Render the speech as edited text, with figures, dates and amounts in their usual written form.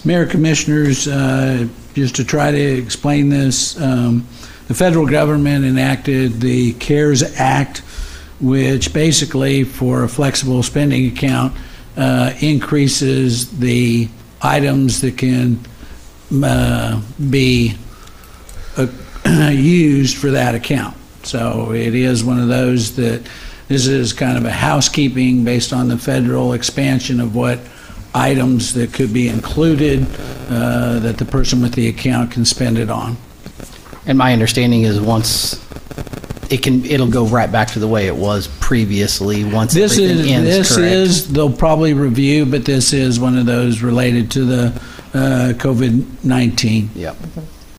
Mayor, Commissioners, just to try to explain this, the federal government enacted the CARES Act, which basically for a flexible spending account increases the items that can be used for that account. So it is one of those that this is kind of a housekeeping based on the federal expansion of what items that could be included that the person with the account can spend it on. And my understanding is once it'll go right back to the way it was previously once everything ends. They'll probably review, but this is one of those related to the COVID-19. Yep.